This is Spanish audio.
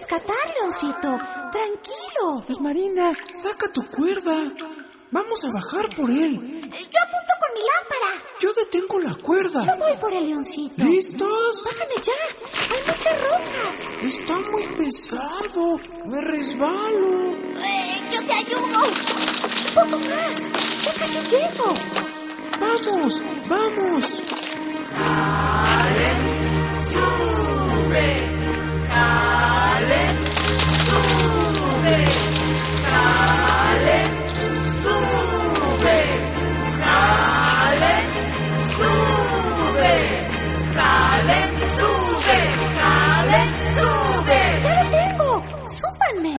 rescatarle, Osito. Tranquilo. Luz Marina, saca tu cuerda. Vamos a bajar por él. Yo apunto con mi lámpara. Yo detengo la cuerda. Yo voy por el leoncito. ¿Listos? Bájame ya. Hay muchas rocas. Está muy pesado. Me resbalo. Yo te ayudo. Un poco más. Ya casi llego. ¡Vamos! ¡Vamos!